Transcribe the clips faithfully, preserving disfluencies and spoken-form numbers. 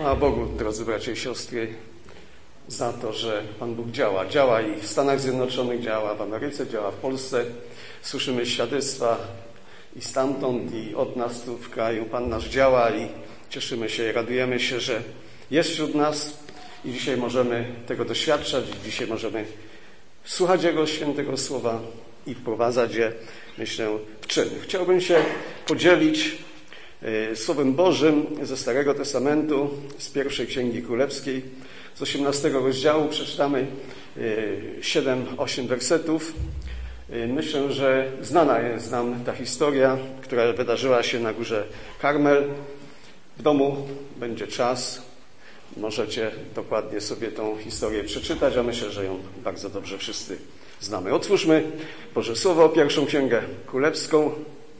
Chwała Bogu, drodzy bracia i siostry, za to, że Pan Bóg działa. Działa i w Stanach Zjednoczonych, działa w Ameryce, działa w Polsce. Słyszymy świadectwa i stamtąd, i od nas tu w kraju. Pan nasz działa i cieszymy się i radujemy się, że jest wśród nas i dzisiaj możemy tego doświadczać. Dzisiaj możemy słuchać Jego świętego słowa i wprowadzać je, myślę, w czyn. Chciałbym się podzielić Słowem Bożym ze Starego Testamentu, z pierwszej Księgi Królewskiej, z osiemnastego rozdziału. Przeczytamy siedem, osiem wersetów. Myślę, że znana jest nam ta historia, która wydarzyła się na górze Karmel. W domu będzie czas. Możecie dokładnie sobie tą historię przeczytać, a myślę, że ją bardzo dobrze wszyscy znamy. Otwórzmy Boże Słowo, pierwszą Księgę Królewską,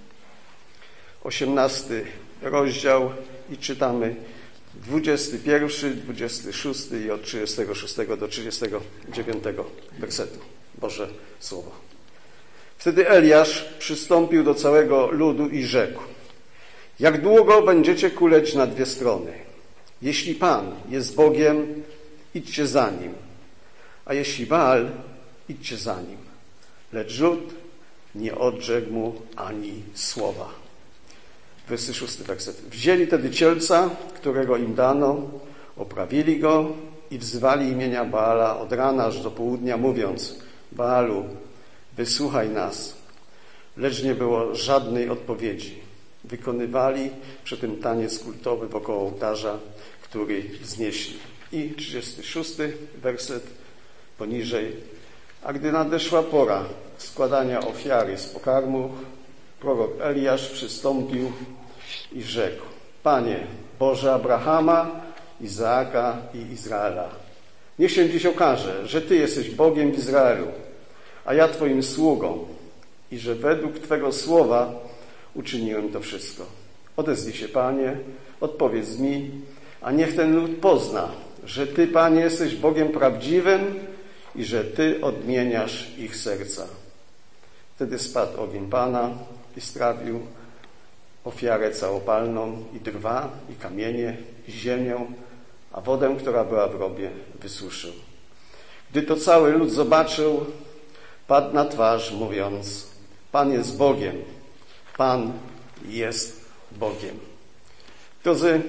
osiemnasty rozdział i czytamy dwudziesty pierwszy, dwudziesty szósty i od trzydziestego szóstego do trzydziestego dziewiątego wersetu. Boże Słowo. Wtedy Eliasz przystąpił do całego ludu i rzekł: jak długo będziecie kuleć na dwie strony? Jeśli Pan jest Bogiem, idźcie za Nim, a jeśli Baal, idźcie za Nim. Lecz lud nie odrzekł mu ani słowa. dwudziesty szósty werset. Wzięli tedy cielca, którego im dano, oprawili go i wzywali imienia Baala od rana aż do południa, mówiąc: Baalu, wysłuchaj nas. Lecz nie było żadnej odpowiedzi. Wykonywali przy tym taniec kultowy wokoło ołtarza, który wznieśli. I trzydziesty szósty werset poniżej. A gdy nadeszła pora składania ofiary z pokarmów, prorok Eliasz przystąpił i rzekł: Panie, Boże Abrahama, Izaaka i Izraela, niech się dziś okaże, że Ty jesteś Bogiem w Izraelu, a ja Twoim sługą i że według Twego słowa uczyniłem to wszystko. Odezwij się, Panie, odpowiedz mi, a niech ten lud pozna, że Ty, Panie, jesteś Bogiem prawdziwym i że Ty odmieniasz ich serca. Wtedy spadł ogień Pana i strawił ofiarę całopalną i drwa, i kamienie, i ziemię, a wodę, która była w robie, wysuszył. Gdy to cały lud zobaczył, padł na twarz, mówiąc: Pan jest Bogiem, Pan jest Bogiem. Drodzy,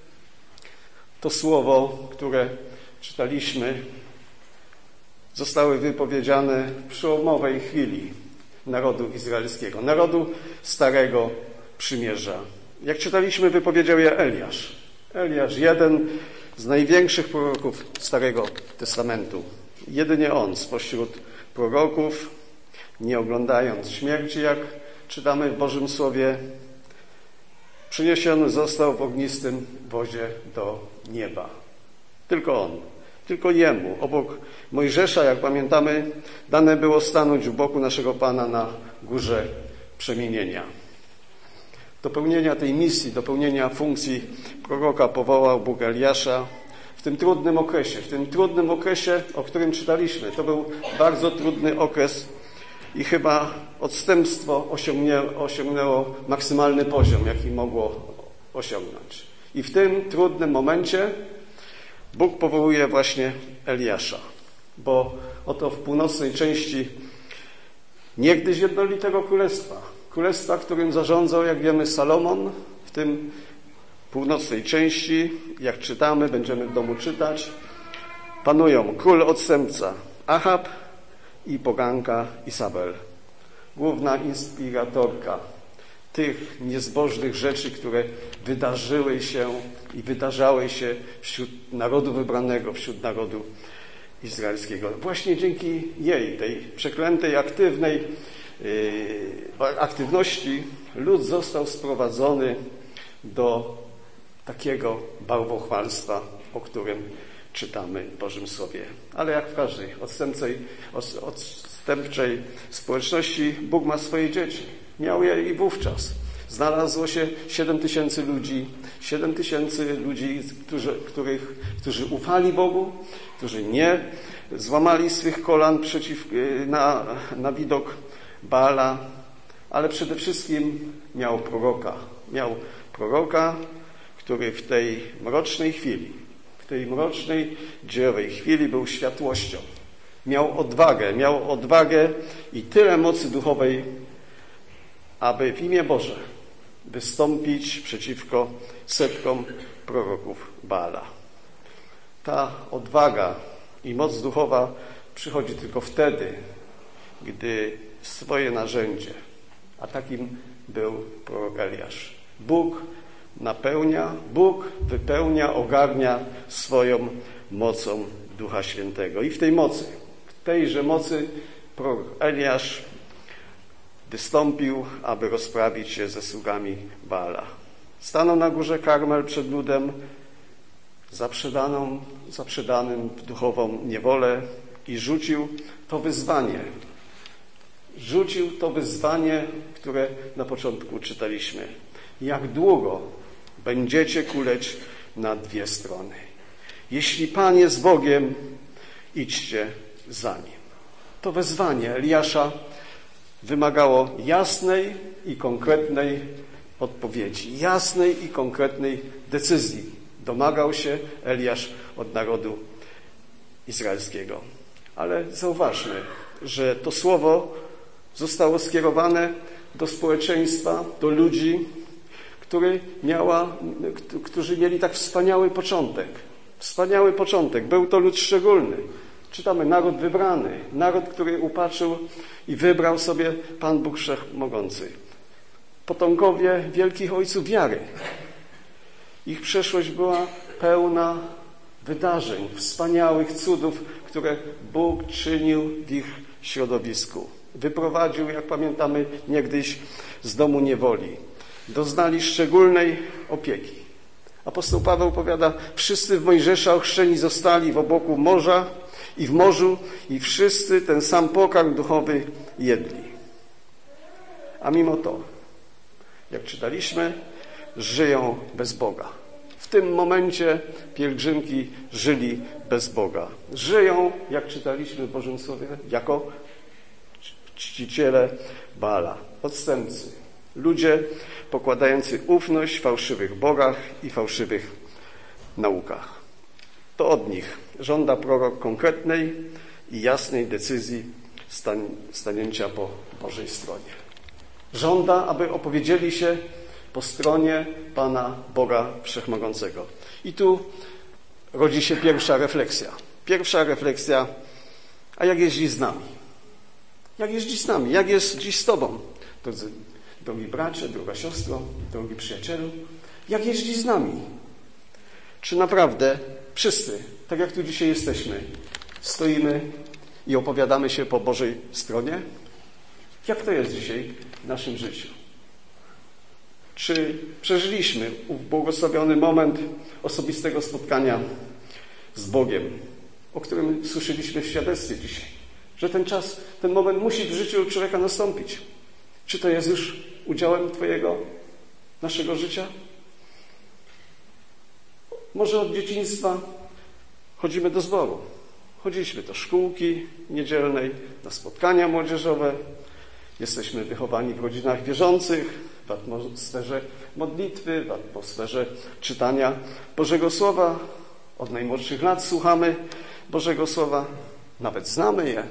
to słowo, które czytaliśmy, zostały wypowiedziane w przełomowej chwili narodu izraelskiego, narodu Starego Przymierza. Jak czytaliśmy, wypowiedział je Eliasz. Eliasz, jeden z największych proroków Starego Testamentu. Jedynie on spośród proroków, nie oglądając śmierci, jak czytamy w Bożym Słowie, przyniesiony został w ognistym wozie do nieba. Tylko on. Tylko jemu, obok Mojżesza, jak pamiętamy, dane było stanąć u boku naszego Pana na górze przemienienia. Do pełnienia tej misji, do pełnienia funkcji proroka powołał Bóg Eliasza w tym trudnym okresie, w tym trudnym okresie, o którym czytaliśmy. To był bardzo trudny okres i chyba odstępstwo osiągnęło, osiągnęło maksymalny poziom, jaki mogło osiągnąć. I w tym trudnym momencie Bóg powołuje właśnie Eliasza, bo oto w północnej części niegdyś jednolitego królestwa, królestwa, którym zarządzał, jak wiemy, Salomon, w tym północnej części, jak czytamy, będziemy w domu czytać, panują król odstępca Achab i poganka Izabel, główna inspiratorka tych niezbożnych rzeczy, które wydarzyły się i wydarzały się wśród narodu wybranego, wśród narodu izraelskiego. Właśnie dzięki jej, tej przeklętej, aktywnej yy, aktywności lud został sprowadzony do takiego bałwochwalstwa, o którym czytamy w Bożym Słowie. Ale jak w każdej odstępczej, odstępczej społeczności Bóg ma swoje dzieci. Miał je i wówczas. Znalazło się siedem tysięcy ludzi, siedem tysięcy ludzi, którzy, których, którzy ufali Bogu, którzy nie złamali swych kolan przeciw, na, na widok Baala, ale przede wszystkim miał proroka. Miał proroka, który w tej mrocznej chwili, w tej mrocznej, dziejowej chwili był światłością. Miał odwagę, miał odwagę i tyle mocy duchowej, aby w imię Boże wystąpić przeciwko setkom proroków Baala. Ta odwaga i moc duchowa przychodzi tylko wtedy, gdy swoje narzędzie, a takim był prorok Eliasz, Bóg napełnia, Bóg wypełnia, ogarnia swoją mocą Ducha Świętego. I w tej mocy, w tejże mocy prorok Eliasz wystąpił, aby rozprawić się ze sługami Baala. Stanął na górze Karmel przed ludem zaprzedaną, zaprzedanym w duchową niewolę i rzucił to wyzwanie. Rzucił to wyzwanie, które na początku czytaliśmy. Jak długo będziecie kuleć na dwie strony? Jeśli Pan jest Bogiem, idźcie za Nim. To wezwanie Eliasza wymagało jasnej i konkretnej odpowiedzi, jasnej i konkretnej decyzji. Domagał się Eliasz od narodu izraelskiego. Ale zauważmy, że to słowo zostało skierowane do społeczeństwa, do ludzi, który miała, którzy mieli tak wspaniały początek. Wspaniały początek. Był to lud szczególny. Czytamy, naród wybrany, naród, który upatrzył i wybrał sobie Pan Bóg Wszechmogący. Potomkowie wielkich ojców wiary. Ich przeszłość była pełna wydarzeń, wspaniałych cudów, które Bóg czynił w ich środowisku. Wyprowadził, jak pamiętamy, niegdyś z domu niewoli. Doznali szczególnej opieki. Apostoł Paweł powiada, wszyscy w Mojżesza ochrzczeni zostali w obłoku morza i w morzu i wszyscy ten sam pokarm duchowy jedli. A mimo to, jak czytaliśmy, żyją bez Boga. W tym momencie pielgrzymki żyli bez Boga. Żyją, jak czytaliśmy w Bożym Słowie, jako czciciele Baala, odstępcy. Ludzie pokładający ufność w fałszywych bogach i fałszywych naukach. To od nich żąda prorok konkretnej i jasnej decyzji stan- stanięcia po Bożej stronie. Żąda, aby opowiedzieli się po stronie Pana Boga Wszechmogącego. I tu rodzi się pierwsza refleksja. Pierwsza refleksja, a jak jest dziś z nami? Jak jest dziś z nami? Jak jest dziś z Tobą? Drodzy, drogi bracie, droga siostro, drogi przyjacielu, jak jest dziś z nami? Czy naprawdę wszyscy, tak jak tu dzisiaj jesteśmy, stoimy i opowiadamy się po Bożej stronie? Jak to jest dzisiaj w naszym życiu? Czy przeżyliśmy ów błogosławiony moment osobistego spotkania z Bogiem, o którym słyszeliśmy w świadectwie dzisiaj? Że ten czas, ten moment musi w życiu człowieka nastąpić. Czy to jest już udziałem Twojego, naszego życia? Może od dzieciństwa chodzimy do zboru. Chodziliśmy do szkółki niedzielnej, na spotkania młodzieżowe. Jesteśmy wychowani w rodzinach wierzących, w atmosferze modlitwy, w atmosferze czytania Bożego Słowa. Od najmłodszych lat słuchamy Bożego Słowa, nawet znamy je.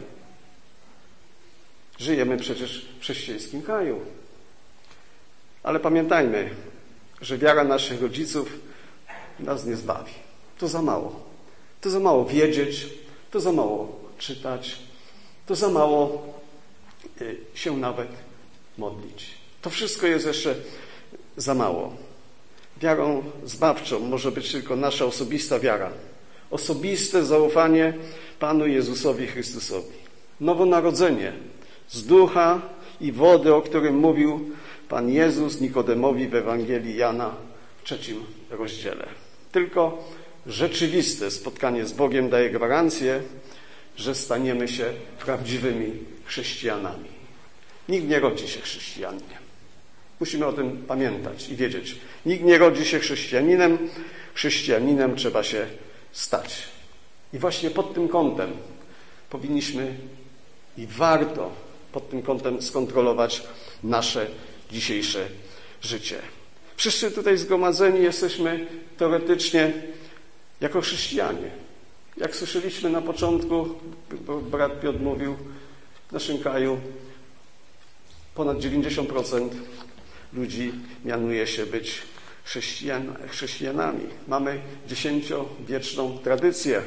Żyjemy przecież w chrześcijańskim kraju. Ale pamiętajmy, że wiara naszych rodziców nas nie zbawi. To za mało. To za mało wiedzieć, to za mało czytać, to za mało się nawet modlić. To wszystko jest jeszcze za mało. Wiarą zbawczą może być tylko nasza osobista wiara. Osobiste zaufanie Panu Jezusowi Chrystusowi. Nowonarodzenie z ducha i wody, o którym mówił Pan Jezus Nikodemowi w Ewangelii Jana w trzecim rozdziale. Tylko rzeczywiste spotkanie z Bogiem daje gwarancję, że staniemy się prawdziwymi chrześcijanami. Nikt nie rodzi się chrześcijaninem. Musimy o tym pamiętać i wiedzieć. Nikt nie rodzi się chrześcijaninem. Chrześcijaninem trzeba się stać. I właśnie pod tym kątem powinniśmy i warto pod tym kątem skontrolować nasze dzisiejsze życie. Wszyscy tutaj zgromadzeni jesteśmy teoretycznie jako chrześcijanie. Jak słyszeliśmy na początku, brat Piotr mówił, w naszym kraju ponad dziewięćdziesiąt procent ludzi mianuje się być chrześcijan, chrześcijanami. Mamy dziesięciowieczną tradycję,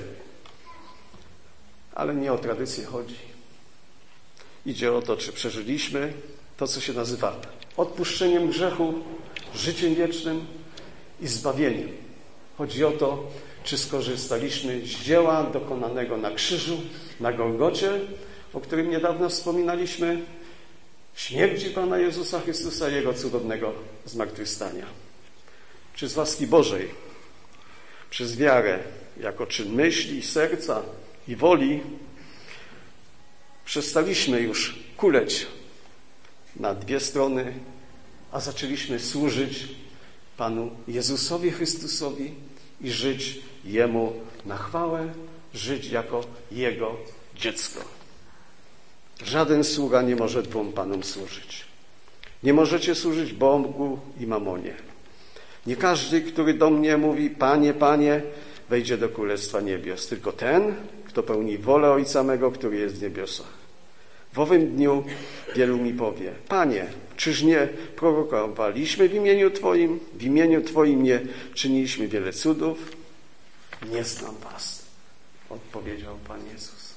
ale nie o tradycję chodzi. Idzie o to, czy przeżyliśmy to, co się nazywa odpuszczeniem grzechu, życiem wiecznym i zbawieniem. Chodzi o to, czy skorzystaliśmy z dzieła dokonanego na krzyżu, na Golgocie, o którym niedawno wspominaliśmy, śmierci Pana Jezusa Chrystusa i Jego cudownego zmartwychwstania. Czy z łaski Bożej, przez wiarę, jako czyn myśli, serca i woli, przestaliśmy już kuleć na dwie strony, a zaczęliśmy służyć Panu Jezusowi Chrystusowi i żyć Jemu na chwałę, żyć jako Jego dziecko. Żaden sługa nie może dwóm Panom służyć. Nie możecie służyć Bogu i mamonie. Nie każdy, który do mnie mówi, Panie, Panie, wejdzie do Królestwa Niebios, tylko ten, kto pełni wolę Ojca mego, który jest w niebiosach. W owym dniu wielu mi powie, Panie, czyż nie prorokowaliśmy w imieniu Twoim, w imieniu Twoim nie czyniliśmy wiele cudów? Nie znam was, odpowiedział Pan Jezus.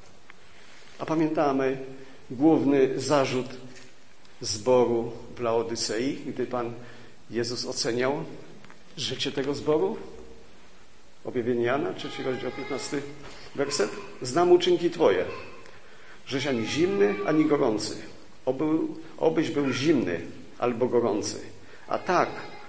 A pamiętamy główny zarzut zboru w Laodycei, gdy Pan Jezus oceniał życie tego zboru? Objawienie Jana, trzeci rozdział, piętnasty werset. Znam uczynki Twoje, żeś ani zimny, ani gorący. Oby, obyś był zimny albo gorący. A tak,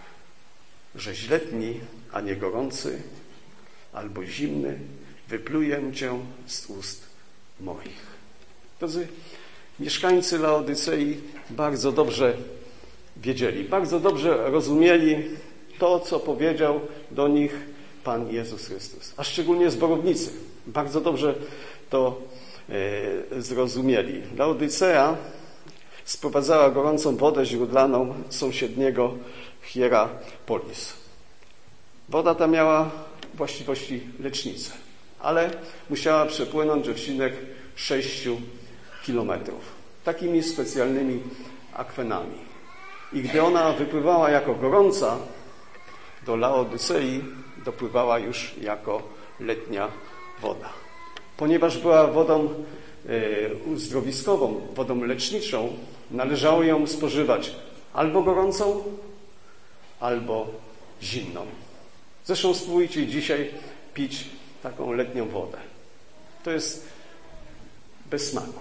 żeś letni, a nie gorący, albo zimny, wypluję Cię z ust moich. Drodzy, mieszkańcy Laodycei bardzo dobrze wiedzieli, bardzo dobrze rozumieli to, co powiedział do nich Pan Jezus Chrystus, a szczególnie zborownicy. Bardzo dobrze to e, zrozumieli. Laodycea sprowadzała gorącą wodę źródlaną z sąsiedniego Hierapolis. Woda ta miała właściwości lecznicze, ale musiała przepłynąć odcinek sześciu kilometrów takimi specjalnymi akwenami. I gdy ona wypływała jako gorąca, do Laodycei dopływała już jako letnia woda. Ponieważ była wodą e, uzdrowiskową, wodą leczniczą, należało ją spożywać albo gorącą, albo zimną. Zresztą spróbujcie dzisiaj pić taką letnią wodę. To jest bez smaku.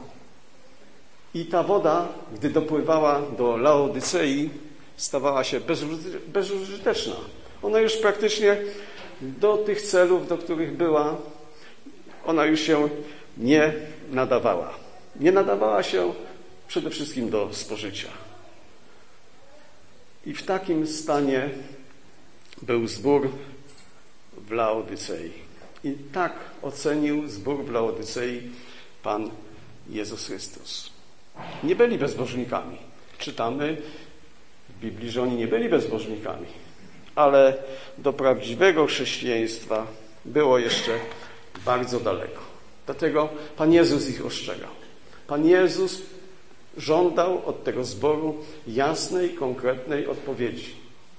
I ta woda, gdy dopływała do Laodycei, stawała się bezużyteczna. Ona już praktycznie do tych celów, do których była, ona już się nie nadawała. Nie nadawała się przede wszystkim do spożycia. I w takim stanie był zbór w Laodycei. I tak ocenił zbór w Laodycei Pan Jezus Chrystus. Nie byli bezbożnikami. Czytamy w Biblii, że oni nie byli bezbożnikami. Ale do prawdziwego chrześcijaństwa było jeszcze bardzo daleko. Dlatego Pan Jezus ich ostrzegał. Pan Jezus żądał od tego zboru jasnej, konkretnej odpowiedzi.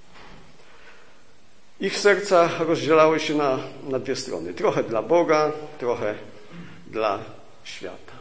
Ich serca rozdzielały się na, na dwie strony. Trochę dla Boga, trochę dla świata.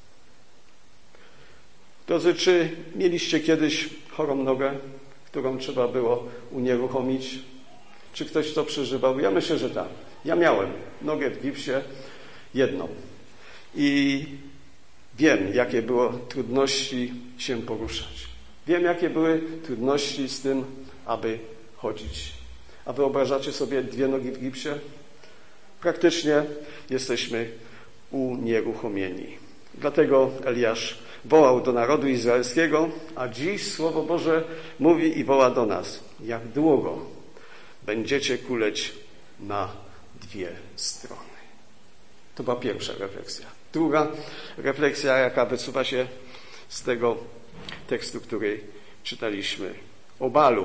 Drodzy, czy mieliście kiedyś chorą nogę, którą trzeba było unieruchomić? Czy ktoś to przeżywał? Ja myślę, że tak. Ja miałem nogę w gipsie, jedną. I wiem, jakie było trudności się poruszać. Wiem, jakie były trudności z tym, aby chodzić. A wyobrażacie sobie dwie nogi w gipsie? Praktycznie jesteśmy unieruchomieni. Dlatego Eliasz wołał do narodu izraelskiego, a dziś Słowo Boże mówi i woła do nas. Jak długo będziecie kuleć na dwie strony? To była pierwsza refleksja. Druga refleksja, jaka wysuwa się z tego tekstu, który czytaliśmy. O Balu,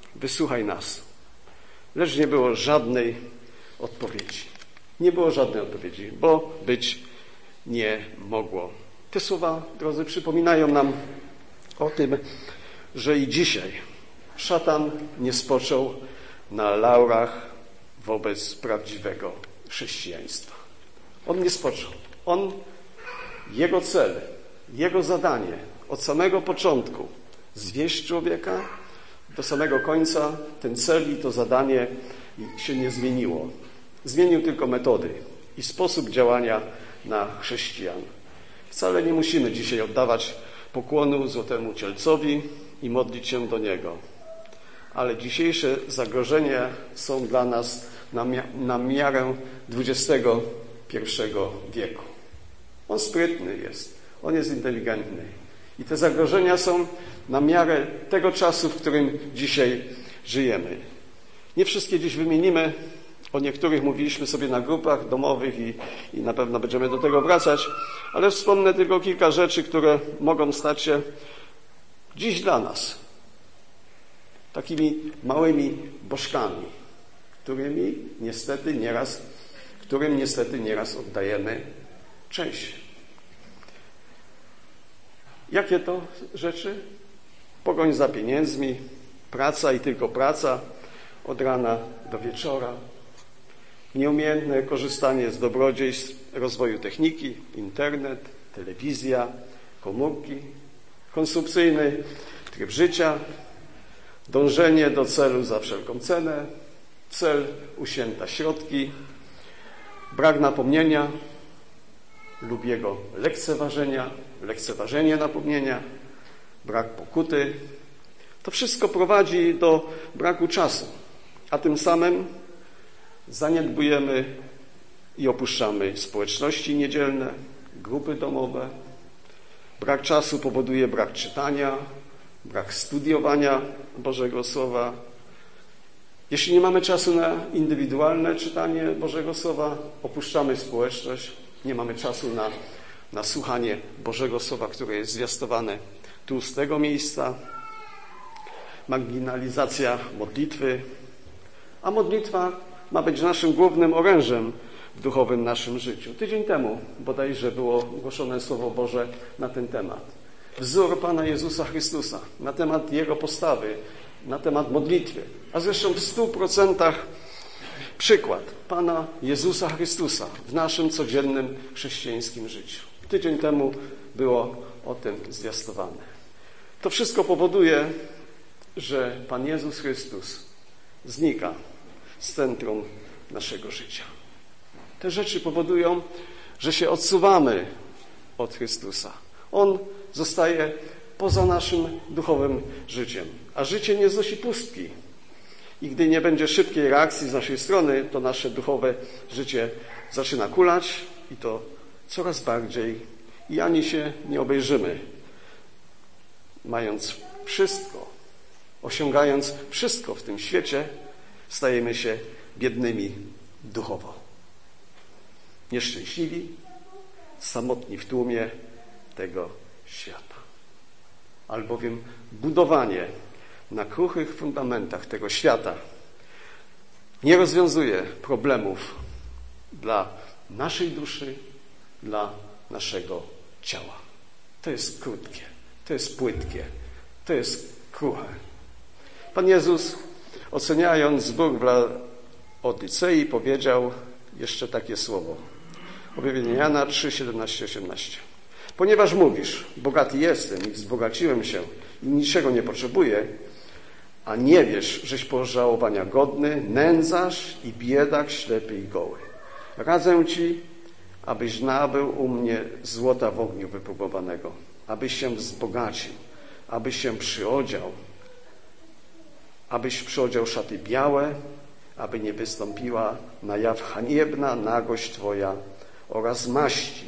wysłuchaj nas. Lecz nie było żadnej odpowiedzi. Nie było żadnej odpowiedzi, bo być nie mogło. Te słowa, drodzy, przypominają nam o tym, że i dzisiaj szatan nie spoczął na laurach wobec prawdziwego chrześcijaństwa. On nie spoczął. On, jego cel, jego zadanie od samego początku zwieść człowieka do samego końca, ten cel i to zadanie się nie zmieniło. Zmienił tylko metody i sposób działania na chrześcijan. Wcale nie musimy dzisiaj oddawać pokłonu złotemu cielcowi i modlić się do niego. Ale dzisiejsze zagrożenia są dla nas na, mia- na miarę dwudziestego pierwszego wieku. On sprytny jest, on jest inteligentny. I te zagrożenia są na miarę tego czasu, w którym dzisiaj żyjemy. Nie wszystkie dziś wymienimy, o niektórych mówiliśmy sobie na grupach domowych i, i na pewno będziemy do tego wracać, ale wspomnę tylko kilka rzeczy, które mogą stać się dziś dla nas takimi małymi bożkami, którymi niestety nieraz, którym niestety nieraz oddajemy cześć. Jakie to rzeczy? Pogoń za pieniędzmi, praca i tylko praca od rana do wieczora, nieumiejętne korzystanie z dobrodziejstw rozwoju techniki, internet, telewizja, komórki, konsumpcyjny tryb życia, dążenie do celu za wszelką cenę, cel usięta środki, brak napomnienia lub jego lekceważenia, lekceważenie napomnienia, brak pokuty. To wszystko prowadzi do braku czasu, a tym samym zaniedbujemy i opuszczamy społeczności niedzielne, grupy domowe. Brak czasu powoduje brak czytania, brak studiowania Bożego Słowa. Jeśli nie mamy czasu na indywidualne czytanie Bożego Słowa, opuszczamy społeczność, nie mamy czasu na, na słuchanie Bożego Słowa, które jest zwiastowane tu z tego miejsca. Marginalizacja modlitwy, a modlitwa ma być naszym głównym orężem w duchowym naszym życiu. Tydzień temu bodajże było głoszone Słowo Boże na ten temat. Wzór Pana Jezusa Chrystusa, na temat Jego postawy, na temat modlitwy, a zresztą w stu procentach przykład Pana Jezusa Chrystusa w naszym codziennym chrześcijańskim życiu. Tydzień temu było o tym zwiastowane. To wszystko powoduje, że Pan Jezus Chrystus znika z centrum naszego życia. Te rzeczy powodują, że się odsuwamy od Chrystusa. On zostaje poza naszym duchowym życiem, a życie nie znosi pustki. I gdy nie będzie szybkiej reakcji z naszej strony, to nasze duchowe życie zaczyna kulać i to coraz bardziej i ani się nie obejrzymy. Mając wszystko, osiągając wszystko w tym świecie, stajemy się biednymi duchowo. Nieszczęśliwi, samotni w tłumie tego świata. Albowiem budowanie na kruchych fundamentach tego świata nie rozwiązuje problemów dla naszej duszy, dla naszego ciała. To jest krótkie, to jest płytkie, to jest kruche. Pan Jezus, oceniając zbór w Laodycei, powiedział jeszcze takie słowo. Objawienie Jana trzy, siedemnaście, osiemnaście. Ponieważ mówisz, bogaty jestem i wzbogaciłem się i niczego nie potrzebuję, a nie wiesz, żeś pożałowania godny, nędzarz i biedak, ślepy i goły. Radzę ci, abyś nabył u mnie złota w ogniu wypróbowanego, abyś się wzbogacił, abyś się przyodział, abyś przyodział szaty białe, aby nie wystąpiła na jaw haniebna nagość twoja oraz maści.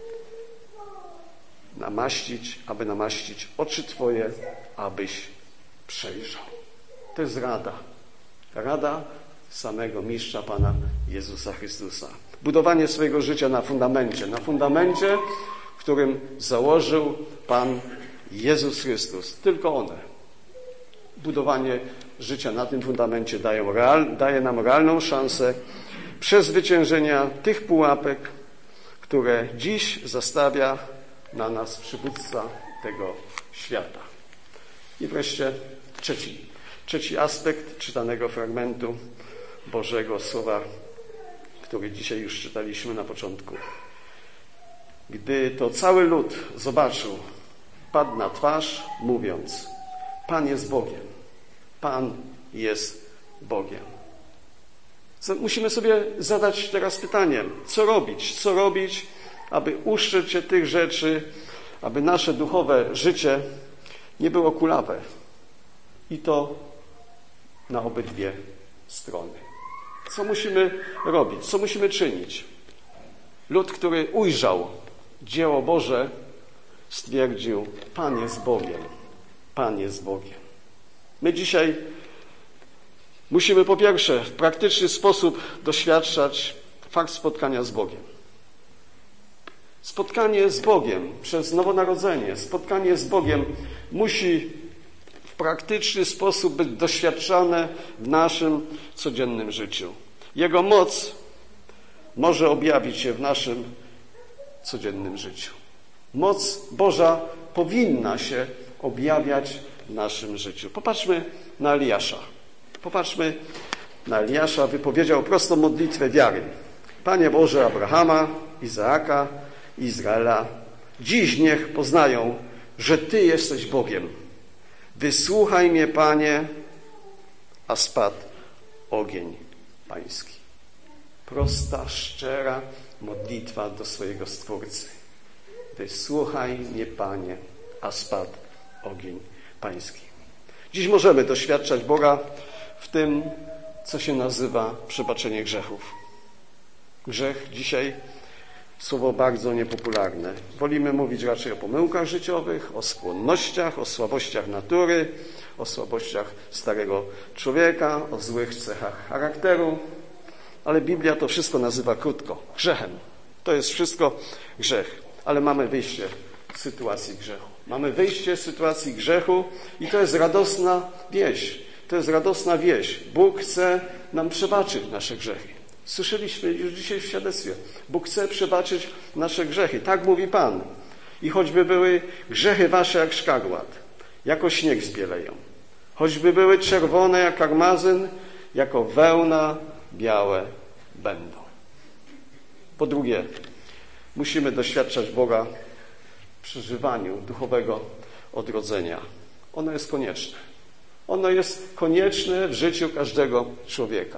Namaścić, aby namaścić oczy twoje, abyś przejrzał. To jest rada. Rada samego mistrza Pana Jezusa Chrystusa. Budowanie swojego życia na fundamencie. Na fundamencie, w którym założył Pan Jezus Chrystus. Tylko one. Budowanie życia na tym fundamencie dają real, daje nam realną szansę przezwyciężenia tych pułapek, które dziś zastawia na nas przywódca tego świata. I wreszcie trzeci, trzeci aspekt czytanego fragmentu Bożego Słowa, który dzisiaj już czytaliśmy na początku. Gdy to cały lud zobaczył, padł na twarz, mówiąc: Pan jest Bogiem. Pan jest Bogiem. Musimy sobie zadać teraz pytanie, co robić? Co robić, aby ustrzec się tych rzeczy, aby nasze duchowe życie nie było kulawe. I to na obydwie strony. Co musimy robić? Co musimy czynić? Lud, który ujrzał dzieło Boże, stwierdził: Pan jest Bogiem. Pan jest Bogiem. My dzisiaj musimy po pierwsze w praktyczny sposób doświadczać fakt spotkania z Bogiem. Spotkanie z Bogiem przez nowonarodzenie, spotkanie z Bogiem musi w praktyczny sposób być doświadczane w naszym codziennym życiu. Jego moc może objawić się w naszym codziennym życiu. Moc Boża powinna się objawiać w naszym życiu. Popatrzmy na Eliasza. Popatrzmy na Eliasza. Wypowiedział prostą modlitwę wiary. Panie Boże Abrahama, Izaaka i Izraela, dziś niech poznają, że Ty jesteś Bogiem. Wysłuchaj mnie, Panie, a spadł ogień Pański. Prosta, szczera modlitwa do swojego Stwórcy. Wysłuchaj mnie, Panie, a spadł ogień Pański. Dziś możemy doświadczać Boga w tym, co się nazywa przebaczenie grzechów. Grzech dzisiaj słowo bardzo niepopularne. Wolimy mówić raczej o pomyłkach życiowych, o skłonnościach, o słabościach natury, o słabościach starego człowieka, o złych cechach charakteru, ale Biblia to wszystko nazywa krótko grzechem. To jest wszystko grzech, ale mamy wyjście z sytuacji grzechu. Mamy wyjście z sytuacji grzechu i to jest radosna wieść. To jest radosna wieść. Bóg chce nam przebaczyć nasze grzechy. Słyszeliśmy już dzisiaj w świadectwie. Bóg chce przebaczyć nasze grzechy. Tak mówi Pan. I choćby były grzechy wasze jak szkarłat, jako śnieg zbieleją. Choćby były czerwone jak karmazyn, jako wełna białe będą. Po drugie, musimy doświadczać Boga w przeżywaniu duchowego odrodzenia. Ono jest konieczne. Ono jest konieczne w życiu każdego człowieka.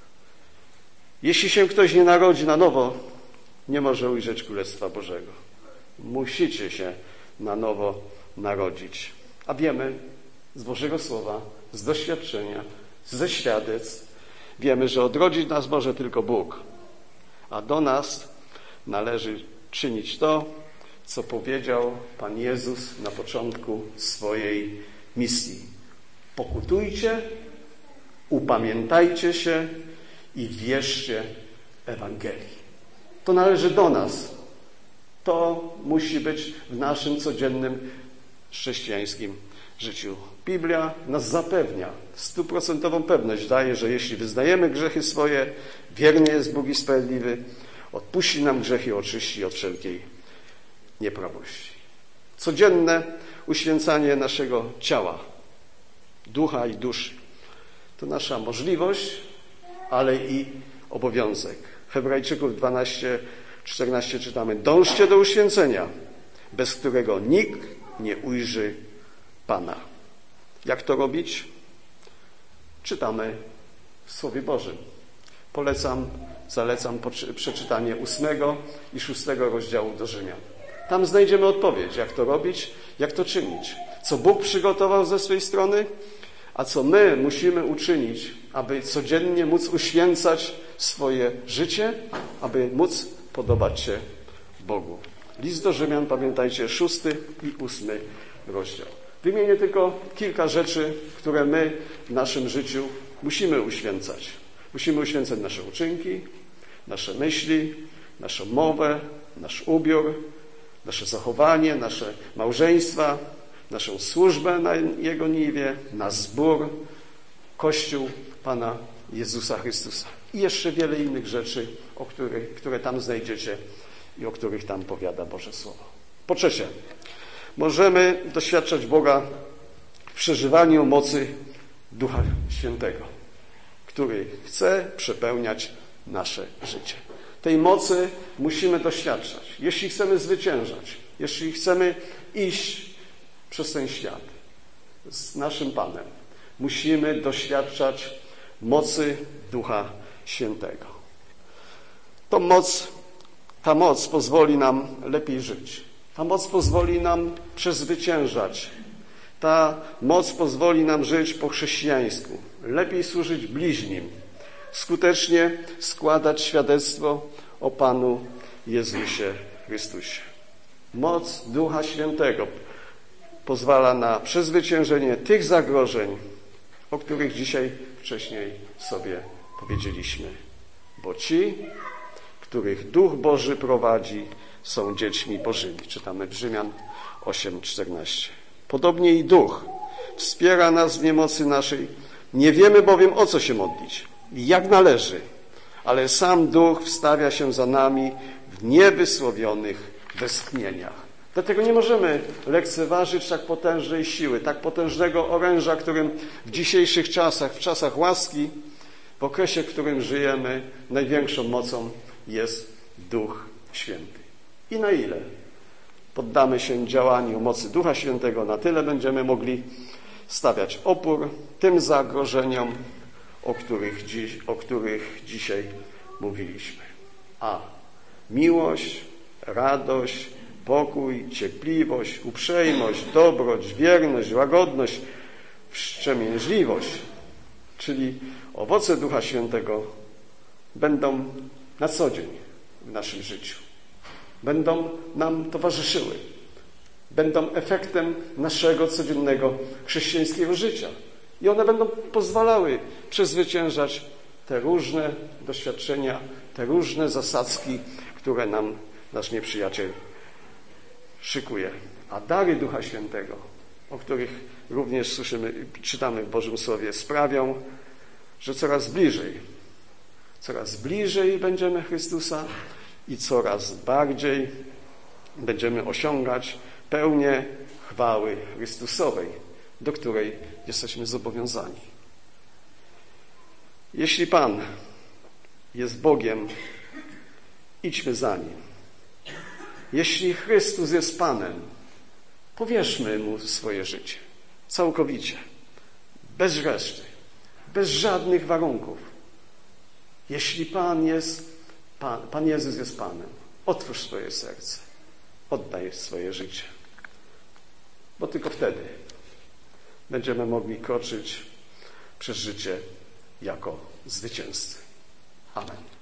Jeśli się ktoś nie narodzi na nowo, nie może ujrzeć Królestwa Bożego. Musicie się na nowo narodzić. A wiemy z Bożego Słowa, z doświadczenia, ze świadectw, wiemy, że odrodzić nas może tylko Bóg. A do nas należy czynić to, co powiedział Pan Jezus na początku swojej misji. Pokutujcie, upamiętajcie się i wierzcie Ewangelii. To należy do nas. To musi być w naszym codziennym chrześcijańskim życiu. Biblia nas zapewnia, stuprocentową pewność daje, że jeśli wyznajemy grzechy swoje, wierny jest Bóg i sprawiedliwy, odpuści nam grzechy, oczyści od wszelkiej nieprawości. Codzienne uświęcanie naszego ciała, ducha i duszy to nasza możliwość, ale i obowiązek. Hebrajczyków dwanaście, czternaście czytamy: dążcie do uświęcenia, bez którego nikt nie ujrzy Pana. Jak to robić? Czytamy w Słowie Bożym. Polecam, zalecam przeczytanie ósmego i szóstego rozdziału do Rzymian. Tam znajdziemy odpowiedź, jak to robić, jak to czynić. Co Bóg przygotował ze swej strony, a co my musimy uczynić, aby codziennie móc uświęcać swoje życie, aby móc podobać się Bogu. List do Rzymian, pamiętajcie, szósty i ósmy rozdział. Wymienię tylko kilka rzeczy, które my w naszym życiu musimy uświęcać. Musimy uświęcać nasze uczynki, nasze myśli, naszą mowę, nasz ubiór, nasze zachowanie, nasze małżeństwa, naszą służbę na Jego niwie, nasz zbór, Kościół Pana Jezusa Chrystusa. I jeszcze wiele innych rzeczy, o których, które tam znajdziecie i o których tam powiada Boże Słowo. Po trzecie, możemy doświadczać Boga w przeżywaniu mocy Ducha Świętego, który chce przepełniać nasze życie. Tej mocy musimy doświadczać, jeśli chcemy zwyciężać, jeśli chcemy iść przez ten świat z naszym Panem. Musimy doświadczać mocy Ducha Świętego. To moc, ta moc pozwoli nam lepiej żyć. Ta moc pozwoli nam przezwyciężać. Ta moc pozwoli nam żyć po chrześcijańsku, lepiej służyć bliźnim, skutecznie składać świadectwo o Panu Jezusie Chrystusie. Moc Ducha Świętego pozwala na przezwyciężenie tych zagrożeń, o których dzisiaj wcześniej sobie powiedzieliśmy. Bo ci, których Duch Boży prowadzi, są dziećmi Bożymi. Czytamy w Rzymian osiem czternaście. Podobnie i Duch wspiera nas w niemocy naszej. Nie wiemy bowiem, o co się modlić, jak należy, ale sam Duch wstawia się za nami w niewysłowionych westchnieniach. Dlatego nie możemy lekceważyć tak potężnej siły, tak potężnego oręża, którym w dzisiejszych czasach, w czasach łaski, w okresie, w którym żyjemy, największą mocą jest Duch Święty. I na ile poddamy się działaniu mocy Ducha Świętego, na tyle będziemy mogli stawiać opór tym zagrożeniom, o których, dziś, o których dzisiaj mówiliśmy. A miłość, radość, pokój, cierpliwość, uprzejmość, dobroć, wierność, łagodność, wstrzemięźliwość, czyli owoce Ducha Świętego będą na co dzień w naszym życiu. Będą nam towarzyszyły. Będą efektem naszego codziennego chrześcijańskiego życia. I one będą pozwalały przezwyciężać te różne doświadczenia, te różne zasadzki, które nam nasz nieprzyjaciel szykuje. A dary Ducha Świętego, o których również słyszymy, czytamy w Bożym Słowie, sprawią, że coraz bliżej, coraz bliżej będziemy Chrystusa i coraz bardziej będziemy osiągać pełnię chwały Chrystusowej, do której jesteśmy zobowiązani. Jeśli Pan jest Bogiem, idźmy za Nim. Jeśli Chrystus jest Panem, powierzmy Mu swoje życie. Całkowicie. Bez reszty. Bez żadnych warunków. Jeśli Pan jest, Pan, Pan Jezus jest Panem, otwórz swoje serce. Oddaj swoje życie. Bo tylko wtedy będziemy mogli kroczyć przez życie jako zwycięzcy. Amen.